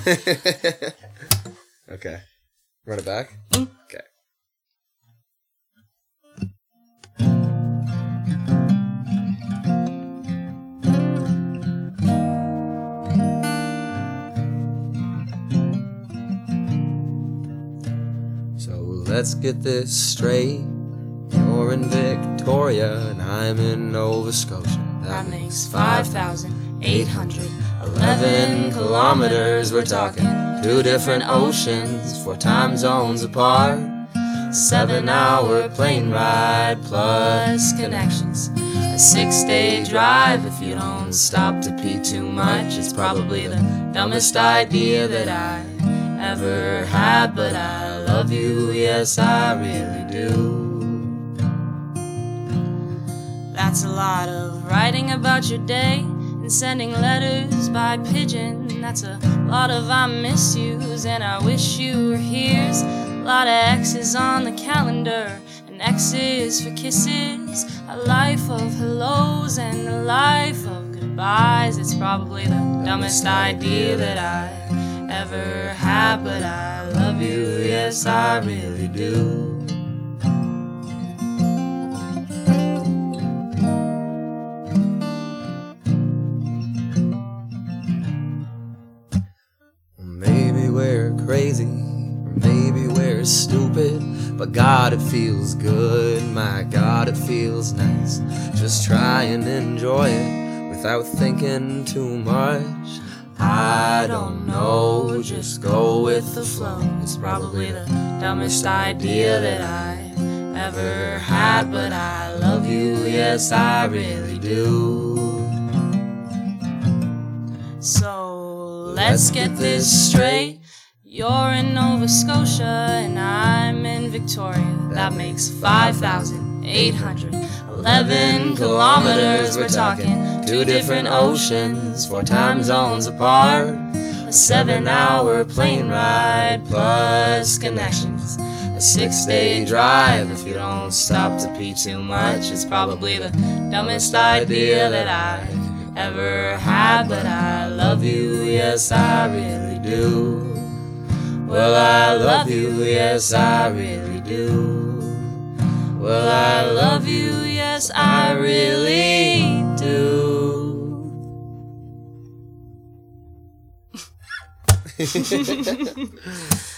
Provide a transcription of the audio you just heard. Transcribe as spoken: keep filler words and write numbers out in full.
Okay. Run it back? Mm. Okay. So let's get this straight. You're in Victoria and I'm in Nova Scotia. That makes five thousand eight hundred eleven kilometers. We're talking two different oceans, four time zones apart. Seven hour plane ride plus connections. A six day drive if you don't stop to pee too much. It's probably the dumbest idea that I ever had, but I love you, yes I really do. That's a lot of writing about your day and sending letters by pigeon. That's a lot of I miss yous and I wish you were here's. A lot of X's on the calendar and X's for kisses. A life of hellos and a life of goodbyes. It's probably the dumbest idea that I ever had, but I love you, yes I really do. Maybe we're crazy, or maybe we're stupid, but God, it feels good, my God, it feels nice. Just try and enjoy it without thinking too much. I don't know, just go with the flow. It's probably the dumbest idea that I ever had, but I love you, yes I really do. So let's get this straight. You're in Nova Scotia and I'm in Victoria. That makes five thousand eight hundred eleven kilometers. We're talking two different oceans, four time zones apart. A seven hour plane ride plus connections. A six day drive if you don't stop to pee too much. It's probably the dumbest idea that I ever had, but I love you, yes I really do. Well, I love you, yes I really do. Well, I love you, yes I really do.